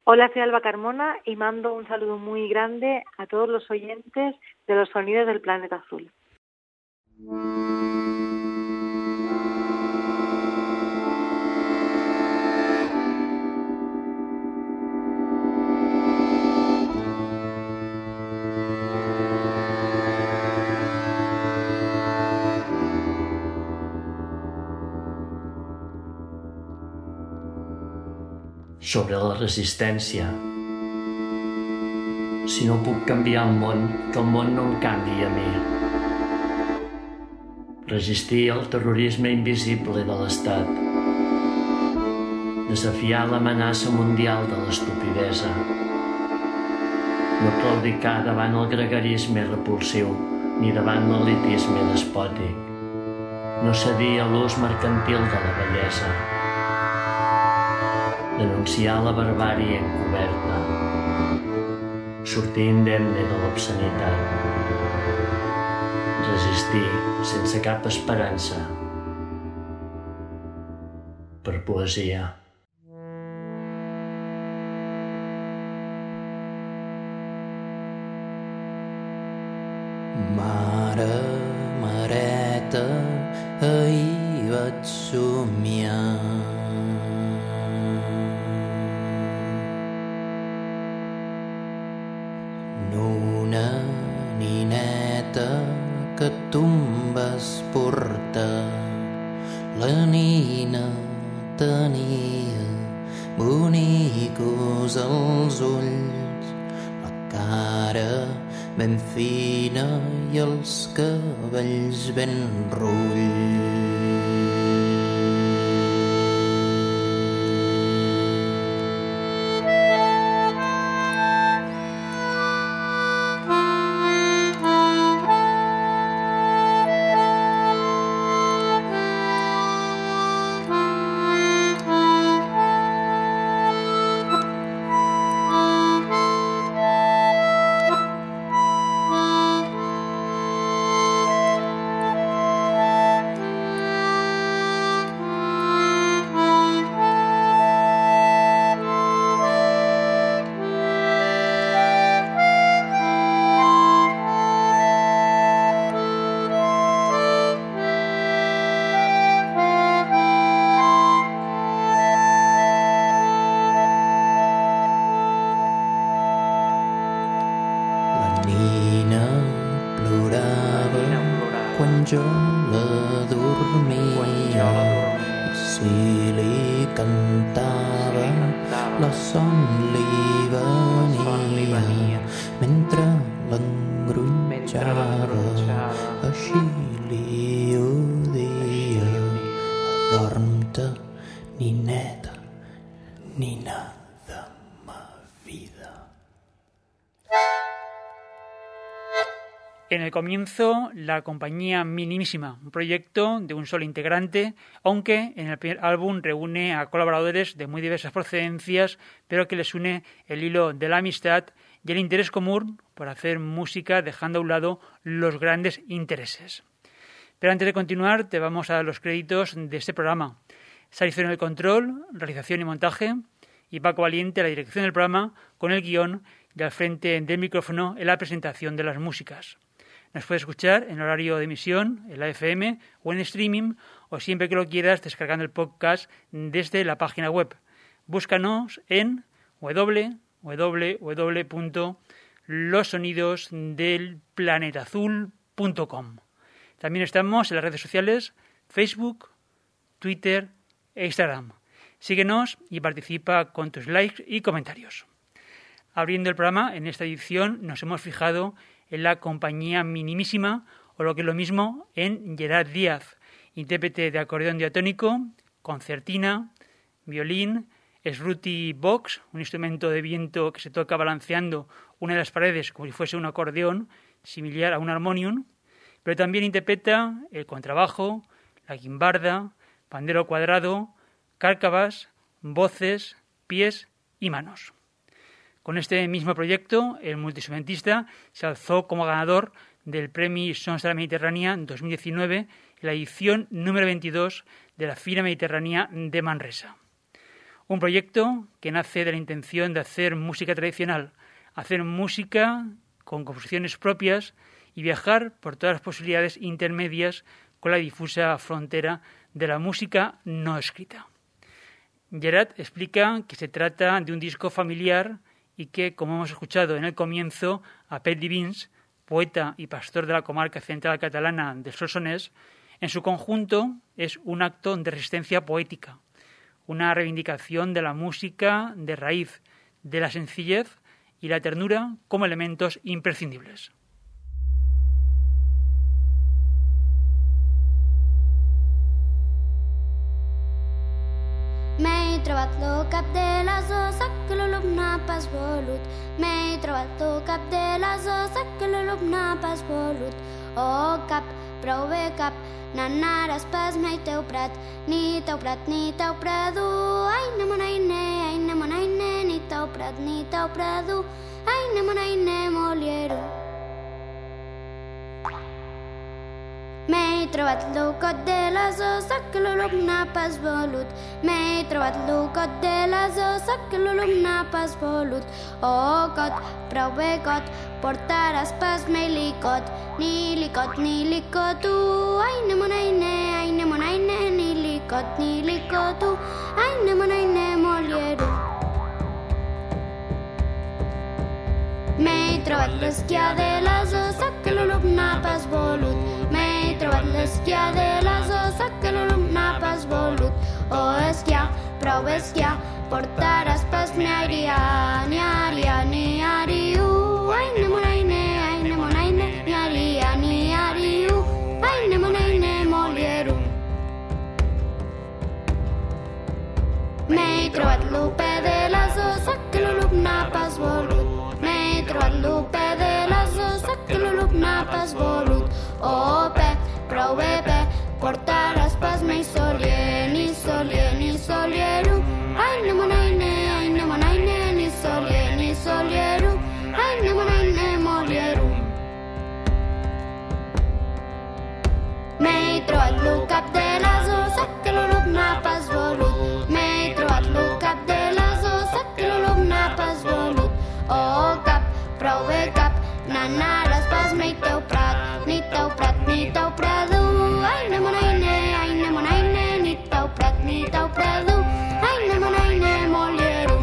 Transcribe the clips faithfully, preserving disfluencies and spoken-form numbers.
Hola, soy Alba Carmona y mando un saludo muy grande a todos los oyentes de los sonidos del planeta azul. Sobre la resistència. Si no puc canviar el món, que el món no em canviï a mi. Resistir al terrorisme invisible de l'Estat. Desafiar l'amenaça mundial de l'estupidesa. No claudicar davant el gregarisme repulsiu, ni davant l'elitisme despòtic. No cedir a l'ús mercantil de la bellesa. Denunciar la barbàrie encoberta, sortir indemne de l'obscenitat, resistir sense cap esperança, per poesia. Mare, mareta, ahir vaig somiar. Una nineta que tu em vas portar. La nina tenia bonicos als ulls, la cara ben fina i els cabells ben rulls. Jo la dormia i si li cantava la son li venia mentre l'engronxava, així li ho dia. Adorm-te, nineta, nina de ma vida. En el comienzo, la compañía Minimísima, un proyecto de un solo integrante, aunque en el primer álbum reúne a colaboradores de muy diversas procedencias, pero que les une el hilo de la amistad y el interés común por hacer música, dejando a un lado los grandes intereses. Pero antes de continuar, te vamos a dar los créditos de este programa. Selección del control, realización y montaje, y Paco Valiente la dirección del programa, con el guión y al frente del micrófono en la presentación de las músicas. Nos puedes escuchar en horario de emisión, en la F M o en streaming, o siempre que lo quieras descargando el podcast desde la página web. Búscanos en doble u doble u doble u punto los sonidos del planeta azul punto com. También estamos en las redes sociales Facebook, Twitter e Instagram. Síguenos y participa con tus likes y comentarios. Abriendo el programa, en esta edición nos hemos fijado en la compañía Minimísima, o lo que es lo mismo, en Gerard Díaz, intérprete de acordeón diatónico, concertina, violín, sruti box, un instrumento de viento que se toca balanceando una de las paredes como si fuese un acordeón, similar a un armonium, pero también interpreta el contrabajo, la guimbarda, pandero cuadrado, cárcavas, voces, pies y manos. Con este mismo proyecto, el multiinstrumentista se alzó como ganador del Premio Sons de la Mediterránea dos mil diecinueve en la edición número veintidós de la Fira Mediterránea de Manresa. Un proyecto que nace de la intención de hacer música tradicional, hacer música con composiciones propias y viajar por todas las posibilidades intermedias con la difusa frontera de la música no escrita. Gerard explica que se trata de un disco familiar y que, como hemos escuchado en el comienzo, a Pep Divins, poeta y pastor de la comarca central catalana del Solsonès, en su conjunto es un acto de resistencia poética, una reivindicación de la música de raíz, de la sencillez y la ternura como elementos imprescindibles. M'he trobat lo cap de les osa que l'alumne pas volut. M'he trobat lo cap de les osa que l'alumne pas volut. Oh cap, prou bé cap, n'anaràs pas mai teu prat, ni teu prat ni teu prado. Ai, ne monaine, ai, ne monaine, ni teu prat ni teu prado. Ai, ne monaine, moliero. M'he trobat l'ocot de les osa que l'alumne pas volut. M'he trobat l'ocot de les osa que l'alumne pas volut. Oh, cot, prou bé cot, portaràs pas mai licot, ni licot ni licotu. Ai, ne monaine, ai, ne monaine, ni licot ni licotu. Ai, ne monaine, moliero. M'he trobat l'esquià de les osa que l'alumne pas volut. M'he trobat l'esquià de les osa que l'alumne pas volut. Oh, esquià, prou esquià, portaràs pas ni aria, ni aria, ni ariu. Ai, ne monaine, ai, ne monaine, ni aria, ni ariu. Ai, ne monaine, moliero. M'he trobat l'upe de les osa que l'alumne pas volut. M'he trobat l'upe de les osa que l'alumne pas volut. Oh, pe, prou bé, pe, portaràs pas mai solier, ni solier, ni soliero. Ai, ne monaine, ai, ne monaine, ni solier, ni soliero. Ai, ne monaine, moliero. M'he trobat lo cap de les osa que l'alumne pas volut. M'he trobat lo cap de les osa que l'alumne pas volut. Oh, cap, prou bé cap, n'anaràs pas mai teu prat, ni teu prat, ni teu prado. Ai, ne monaine, ai, ne monaine, ni teu prat, ni teu prado. Ai, ne monaine, moliero.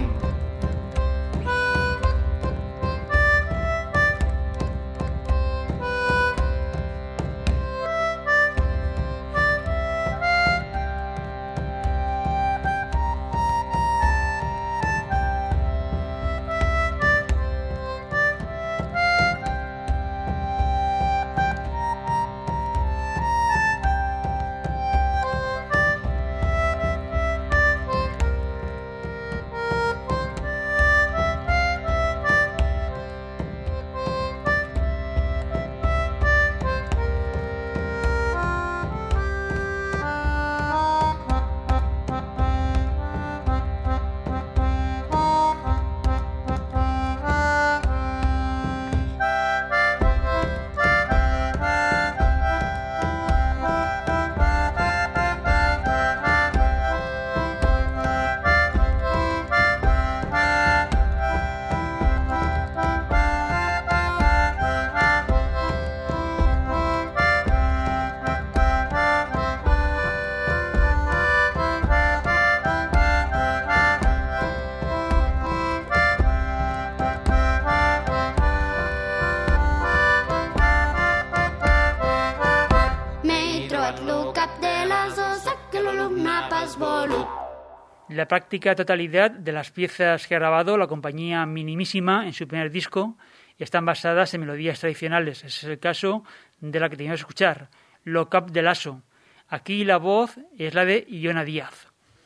La práctica totalidad de las piezas que ha grabado la compañía Minimísima en su primer disco están basadas en melodías tradicionales. Ese es el caso de la que teníamos que escuchar, Lo Cap de Lasso. Aquí la voz es la de Iona Díaz.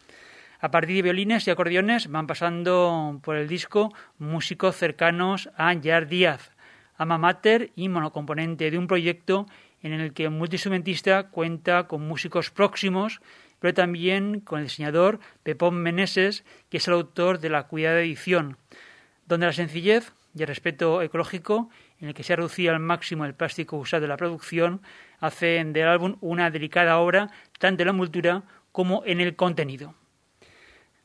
A partir de violines y acordeones van pasando por el disco músicos cercanos a Gerard Díaz, alma mater y monocomponente de un proyecto en el que el multiinstrumentista cuenta con músicos próximos, pero también con el diseñador Pepón Meneses, que es el autor de la cuidada edición, donde la sencillez y el respeto ecológico, en el que se ha reducido al máximo el plástico usado en la producción, hacen del álbum una delicada obra tanto en la envoltura como en el contenido.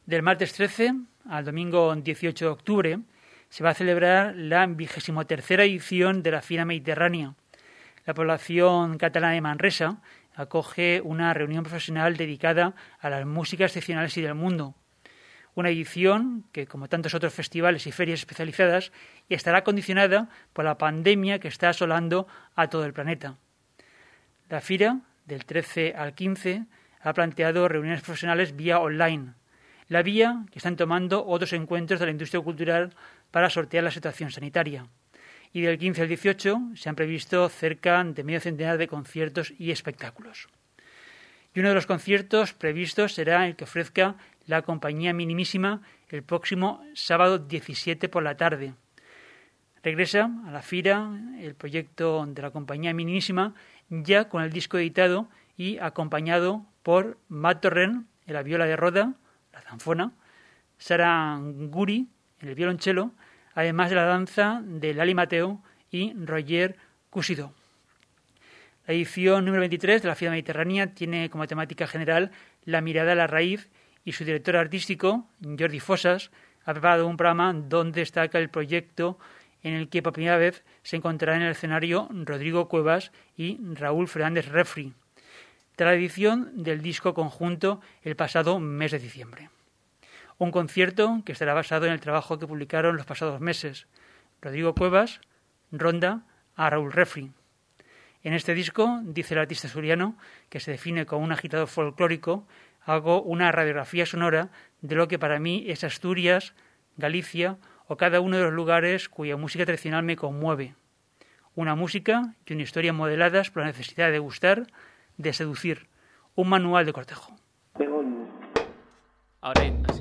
Del martes trece al domingo dieciocho de octubre se va a celebrar la vigésimo tercera edición de la Fira Mediterránea. La población catalana de Manresa acoge una reunión profesional dedicada a las músicas excepcionales y del mundo. Una edición que, como tantos otros festivales y ferias especializadas, estará condicionada por la pandemia que está asolando a todo el planeta. La Fira, del trece al quince, ha planteado reuniones profesionales vía online, la vía que están tomando otros encuentros de la industria cultural para sortear la situación sanitaria. Y del quince al dieciocho se han previsto cerca de medio centenar de conciertos y espectáculos. Y uno de los conciertos previstos será el que ofrezca la Compañía Minimísima el próximo sábado diecisiete por la tarde. Regresa a la Fira el proyecto de la Compañía Minimísima ya con el disco editado y acompañado por Matt Torrent en la viola de Roda, la zanfona, Sara Guri en el violonchelo, además de la danza de Lali Mateo y Roger Cusido. La edición número veintitrés de la Fira Mediterránea tiene como temática general la mirada a la raíz y su director artístico, Jordi Fossas, ha preparado un programa donde destaca el proyecto en el que por primera vez se encontrará en el escenario Rodrigo Cuevas y Raúl Fernández Refri, tras la edición del disco conjunto el pasado mes de diciembre. Un concierto que estará basado en el trabajo que publicaron los pasados meses Rodrigo Cuevas, Ronda a Raúl Refri. En este disco, dice el artista suriano, que se define como un agitador folclórico, hago una radiografía sonora de lo que para mí es Asturias, Galicia o cada uno de los lugares cuya música tradicional me conmueve. Una música y una historia modeladas por la necesidad de gustar, de seducir. Un manual de cortejo. Ahora así.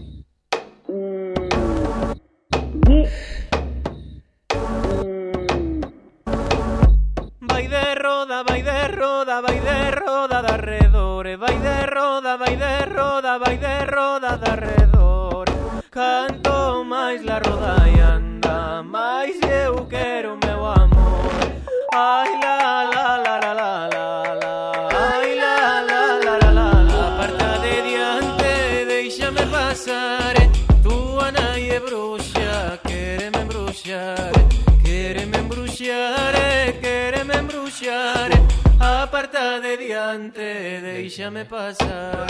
Vai de roda, vai de roda, vai de roda de arredore, vai de roda, vai de roda, vai de roda de arredore. Canto máis la roda e anda, máis eu quero meu amor. Ai la la la la la la la, ai la la la la la la. Aparta de diante, déixame pasar, tu anai é bruxa, quéreme embruxar, quéreme embruxar, quéreme embruxar. Aparta de diante, déixame pasar.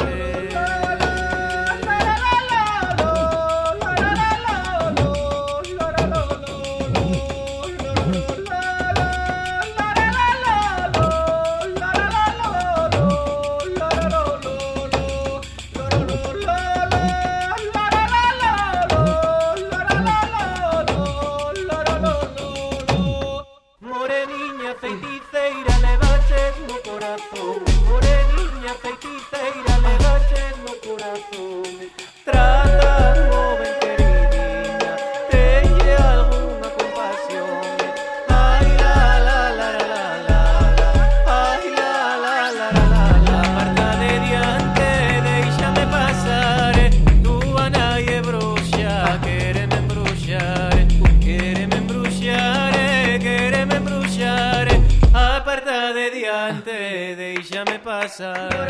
Déjame pasar.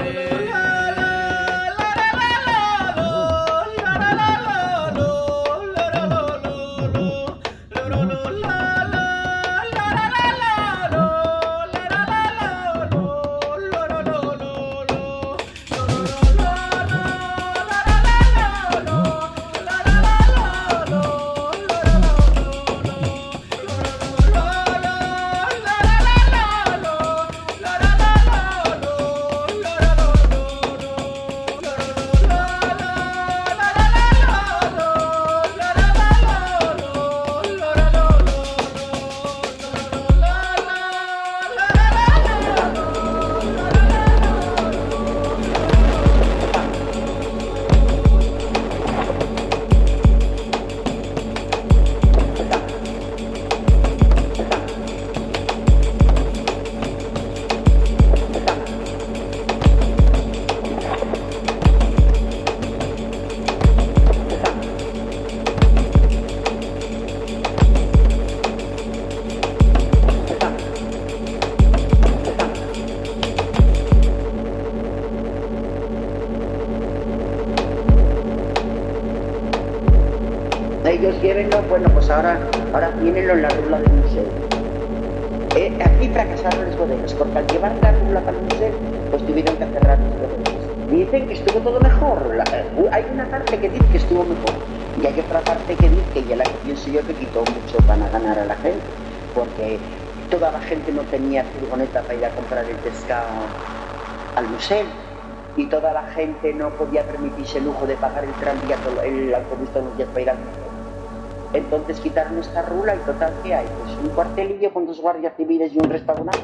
bueno, pues ahora, ahora tienen en la rula del museo. Eh, aquí fracasaron las bodegas, porque al llevar la rula para el museo, pues tuvieron que cerrar las bodegas. Dicen que estuvo todo mejor. La, hay una parte que dice que estuvo mejor, y hay otra parte que dice, que ya la que pienso yo, que quitó mucho para ganar a la gente, porque toda la gente no tenía furgoneta para ir a comprar el pescado al museo, y toda la gente no podía permitirse el lujo de pagar el tranvía, el autobús todos los días para ir al museo. Entonces quitaron esta rula y total, ¿qué hay? Pues un cuartelillo con dos guardias civiles y un restaurante.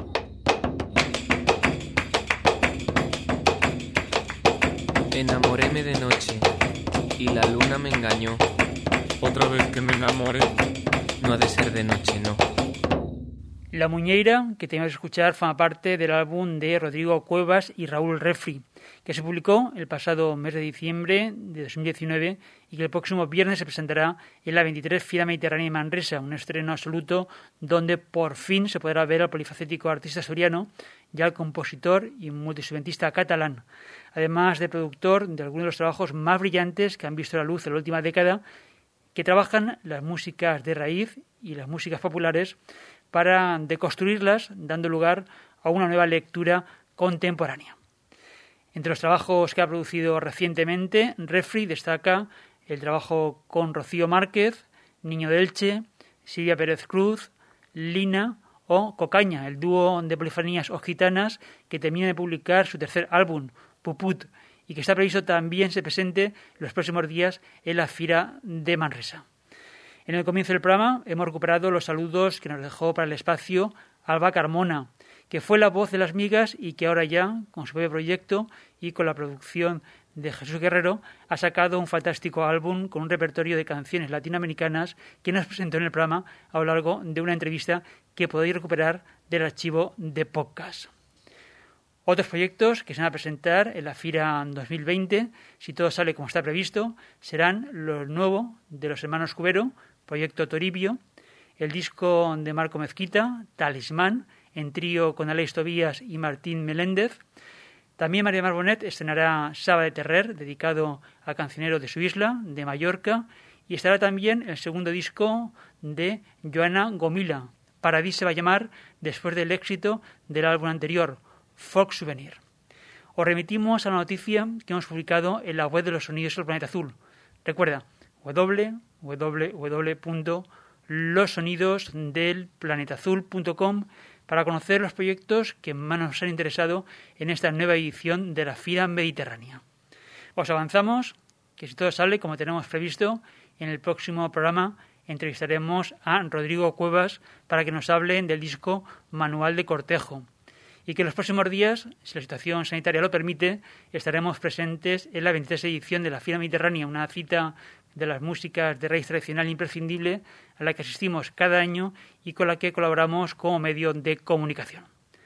Enamoréme de noche y la luna me engañó. Otra vez que me enamoré. No ha de ser de noche, no. La Muñeira, que teníamos que escuchar, forma parte del álbum de Rodrigo Cuevas y Raúl Refri, que se publicó el pasado mes de diciembre de dos mil diecinueve y que el próximo viernes se presentará en la veintitrés Fira Mediterránea de Manresa, un estreno absoluto donde por fin se podrá ver al polifacético artista asturiano y al compositor y multiinstrumentista catalán, además de productor de algunos de los trabajos más brillantes que han visto la luz en la última década, que trabajan las músicas de raíz y las músicas populares para deconstruirlas, dando lugar a una nueva lectura contemporánea. Entre los trabajos que ha producido recientemente, Refri destaca el trabajo con Rocío Márquez, Niño de Elche, Silvia Pérez Cruz, Lina o Cocaña, el dúo de polifonías occitanas que termina de publicar su tercer álbum, Puput, y que está previsto también se presente los próximos días en la Fira de Manresa. En el comienzo del programa hemos recuperado los saludos que nos dejó para el espacio Alba Carmona, que fue la voz de Las Migas y que ahora ya, con su propio proyecto y con la producción de Jesús Guerrero, ha sacado un fantástico álbum con un repertorio de canciones latinoamericanas que nos presentó en el programa a lo largo de una entrevista que podéis recuperar del archivo de podcast. Otros proyectos que se van a presentar en la Fira dos mil veinte, si todo sale como está previsto, serán lo nuevo de los hermanos Cubero, Proyecto Toribio, el disco de Marco Mezquita, Talismán, en trío con Aleix Tobías y Martín Meléndez. También María Mar Bonet estrenará Saba de Terrer, dedicado al cancionero de su isla, de Mallorca, y estará también el segundo disco de Joana Gomila, Paradís se va a llamar, después del éxito del álbum anterior, Folk Souvenir. Os remitimos a la noticia que hemos publicado en la web de los sonidos del planeta azul. Recuerda, w w w punto los sonidos del planeta azul punto com para conocer los proyectos que más nos han interesado en esta nueva edición de la Fira Mediterránea. Os avanzamos que si todo sale como tenemos previsto, en el próximo programa entrevistaremos a Rodrigo Cuevas para que nos hable del disco Manual de Cortejo, y que en los próximos días, si la situación sanitaria lo permite, estaremos presentes en la veintitrés edición de la Fira Mediterránea, una cita de las músicas de raíz tradicional imprescindible a la que asistimos cada año y con la que colaboramos como medio de comunicación.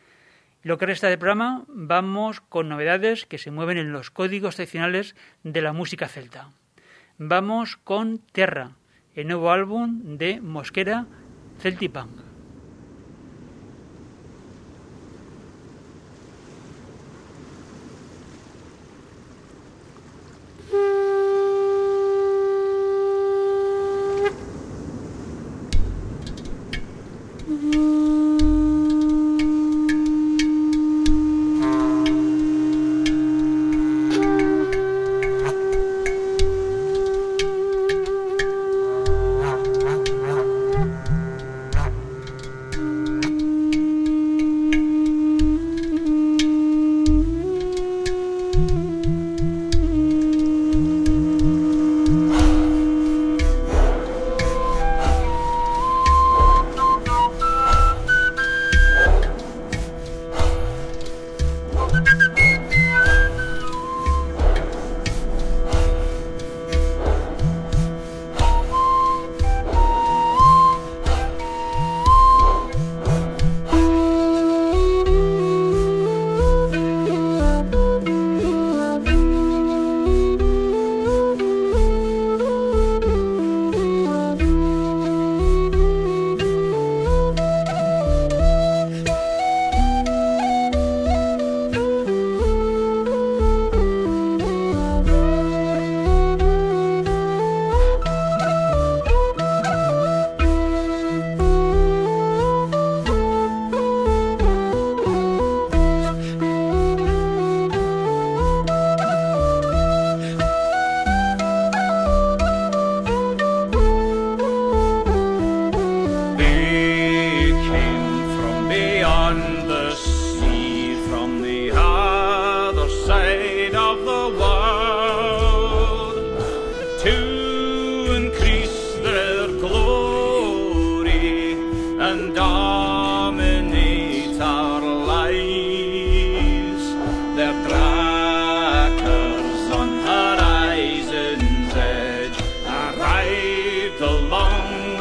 Lo que resta del programa, vamos con novedades que se mueven en los códigos tradicionales de la música celta. Vamos con Terra, el nuevo álbum de Mosquera Celtipunk.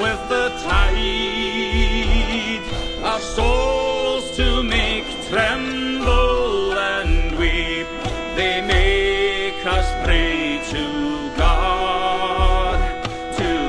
with the tide, our souls to make tremble and weep. They make us pray to God, to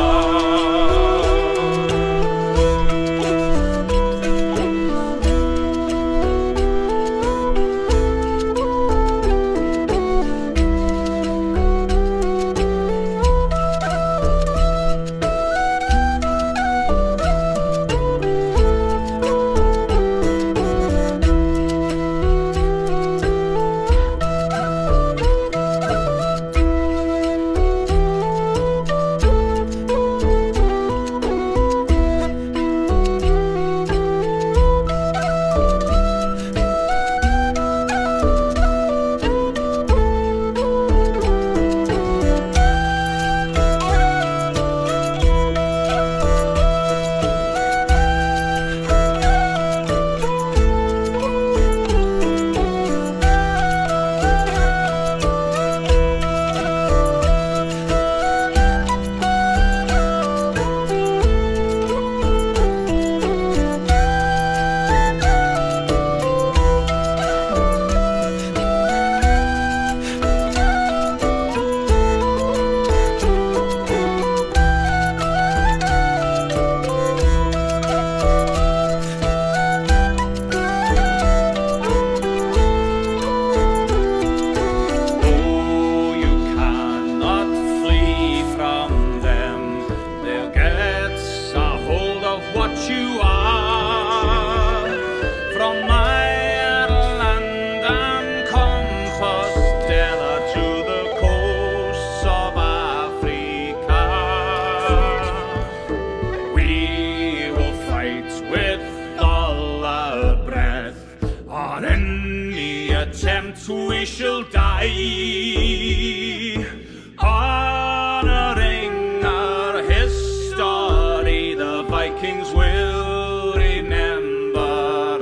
we shall die, honoring our history. The Vikings will remember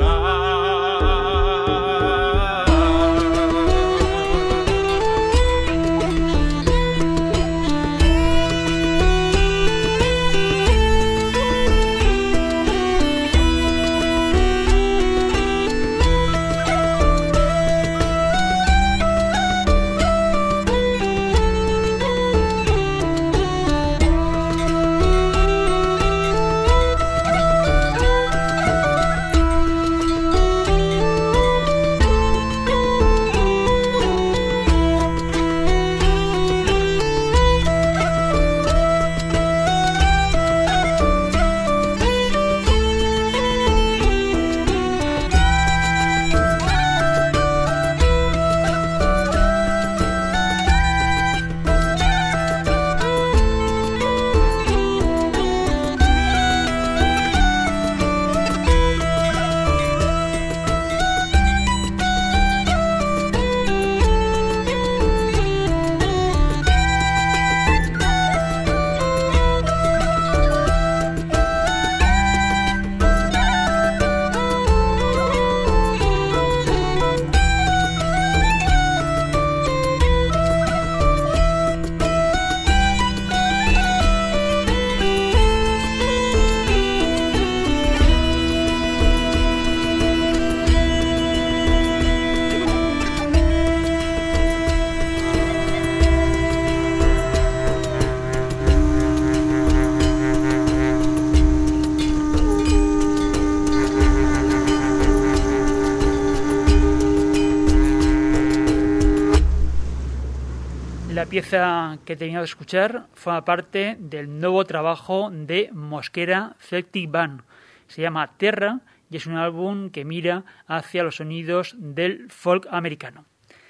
La pieza que he terminado de escuchar forma parte del nuevo trabajo de Mosquera Celtic Band. Se llama Terra y es un álbum que mira hacia los sonidos del folk americano.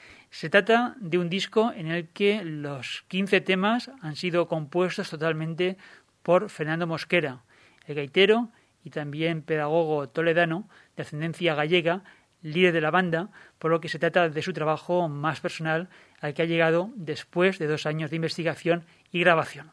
Se trata de un disco en el que los quince temas han sido compuestos totalmente por Fernando Mosquera, el gaitero y también pedagogo toledano de ascendencia gallega, líder de la banda, por lo que se trata de su trabajo más personal al que ha llegado después de dos años de investigación y grabación.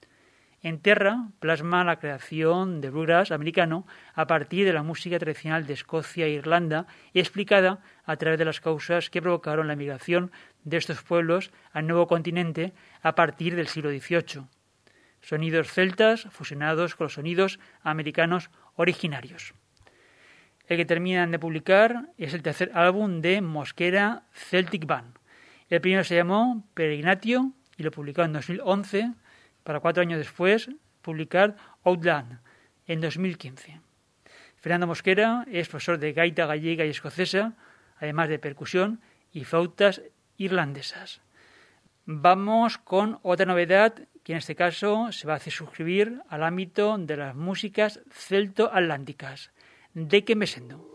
En Terra plasma la creación de bluegrass americano a partir de la música tradicional de Escocia e Irlanda, explicada a través de las causas que provocaron la migración de estos pueblos al nuevo continente a partir del siglo dieciocho. sonidos celtas fusionados con los sonidos americanos originarios. El que terminan de publicar es el tercer álbum de Mosquera Celtic Band. El primero se llamó Peregrinatio y lo publicó en dos mil once, para cuatro años después publicar Outland en dos mil quince. Fernando Mosquera es profesor de gaita gallega y escocesa, además de percusión y flautas irlandesas. Vamos con otra novedad que en este caso se va a hacer suscribir al ámbito de las músicas celto-atlánticas. De que me sendo.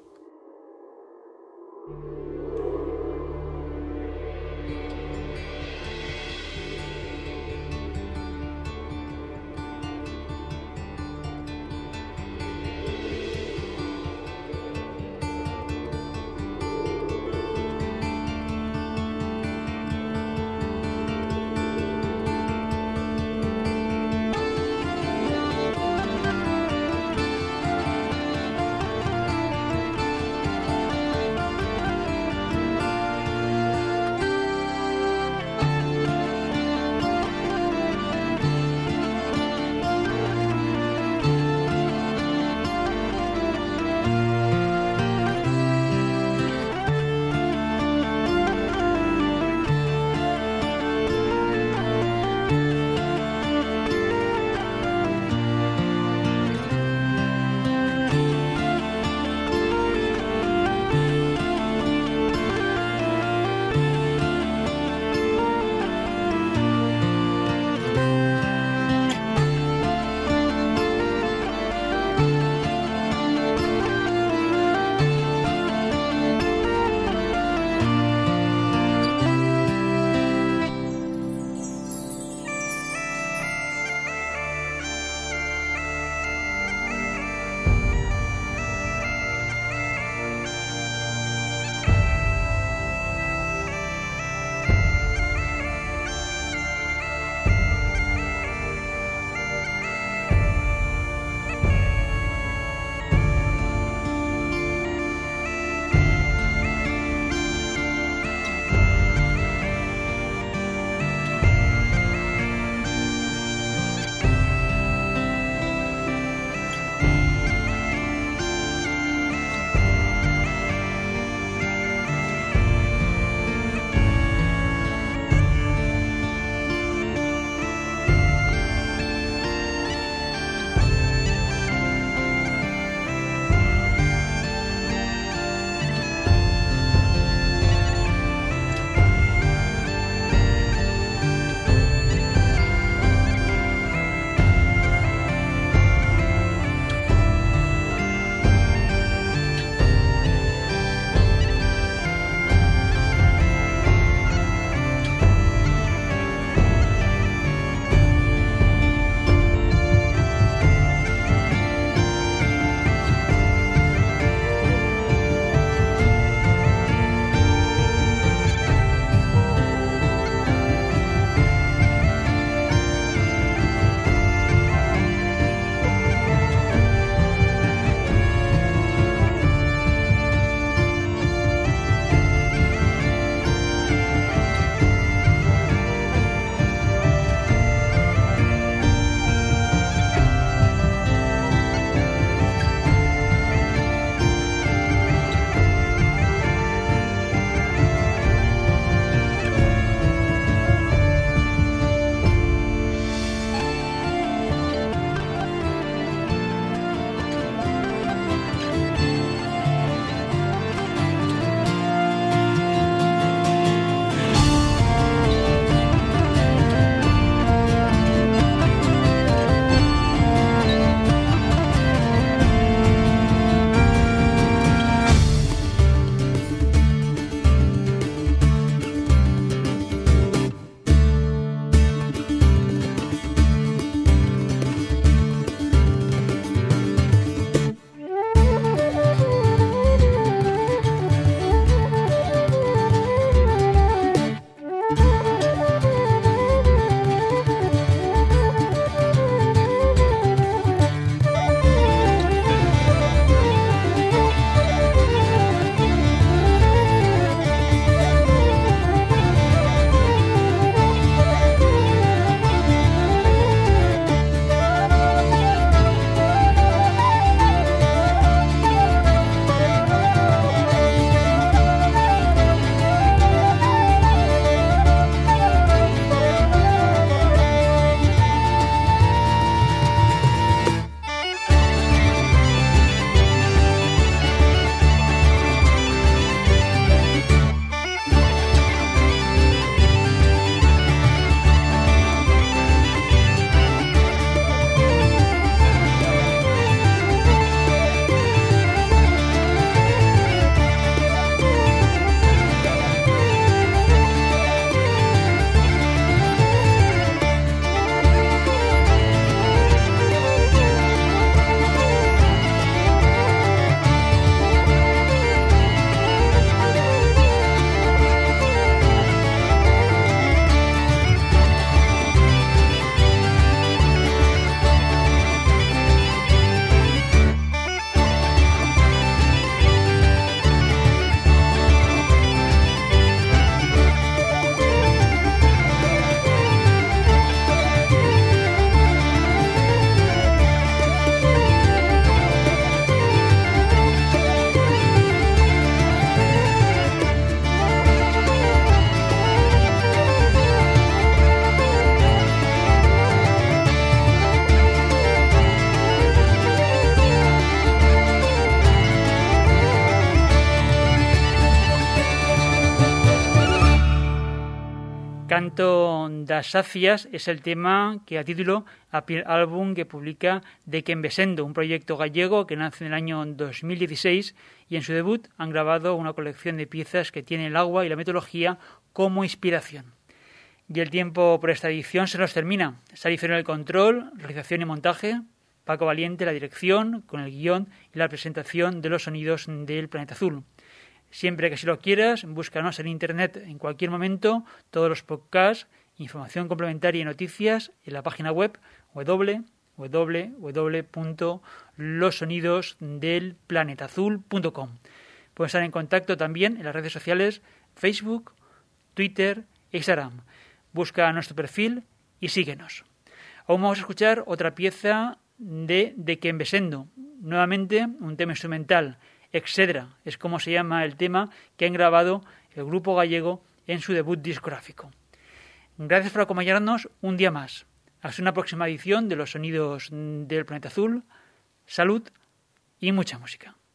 Canto das Sacias es el tema que a título al álbum que publica De Quen Besendo, un proyecto gallego que nace en el año dos mil dieciséis y en su debut han grabado una colección de piezas que tienen el agua y la mitología como inspiración. Y el tiempo por esta edición se nos termina. Sari Ferro en el control, realización y montaje, Paco Valiente la dirección, con el guión y la presentación de los sonidos del Planeta Azul. Siempre que si lo quieras, búscanos en internet en cualquier momento, todos los podcasts, información complementaria y noticias en la página web doble u doble u doble u punto los sonidos del planeta azul punto com. Puedes estar en contacto también en las redes sociales Facebook, Twitter e Instagram. Busca nuestro perfil y síguenos. Aún vamos a escuchar otra pieza de De Quen Besendo, nuevamente un tema instrumental, Excedra, es como se llama el tema que han grabado el grupo gallego en su debut discográfico. Gracias por acompañarnos un día más. Hasta una próxima edición de Los Sonidos del Planeta Azul. Salud y mucha música.